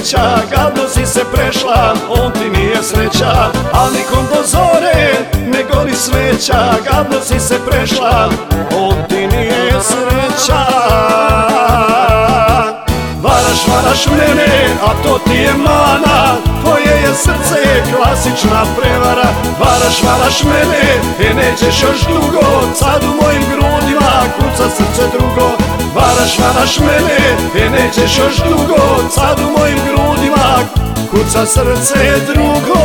sreća, gadno si se prešla, on ti nije sreća. Al nikom do zore ne gori sveća, gadno si se prešla, on ti nije sreća. Varaš mene, a to ti je mana, tvoje je srce klasična prevara. Varaš mene, nećeš još dugo, sad u mojim grudima kuca srce drugo. Varaš mene, nećeš još dugo, sad u mojim grudima kuca srce drugo.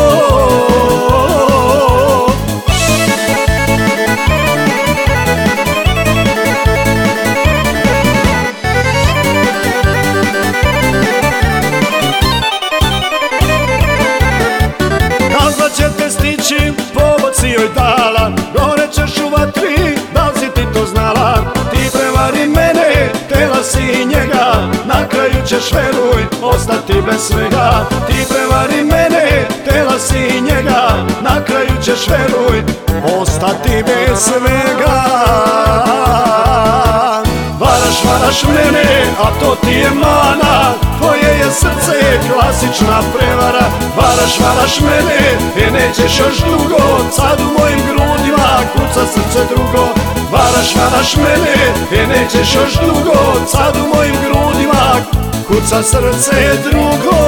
Stići povod si joj dala, gore ćeš u vatri, da li si ti to znala? Ti prevari mene, tela si njega, na kraju ćeš, veruj, ostati bez svega. Ti prevari mene, tela si njega, na kraju ćeš, veruj, ostati bez svega. Varaš mene, a to ti je mana, tvoje je srce klasična prevara. Varaš mene, nećeš još dugo, sad u mojim grudima kuca srce drugo. Varaš mene, nećeš još dugo, sad u mojim grudima kuca srce drugo.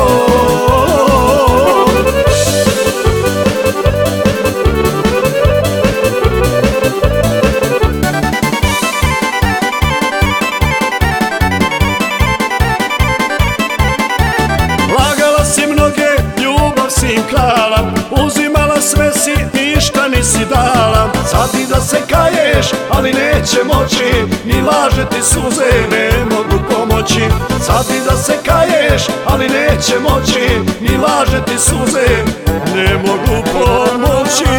Uzimala sve si, ništa nisi dala. Sad i da se kaješ, ali neće moći, ni laže ti suze ne mogu pomoći. Sad i da se kaješ, ali neće moći, ni laže ti suze ne mogu pomoći.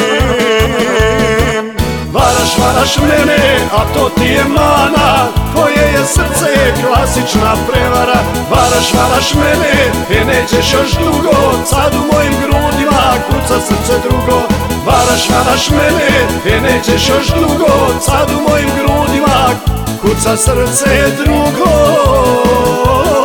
Varaš mene, a to ti je mana, tvoje je srce klasična prevara. Varaš mene, nećeš još dugo, sad u mojim grudima kuca srce drugo. Varaš mene, nećeš još dugo, sad u mojim grudima kuca srce drugo.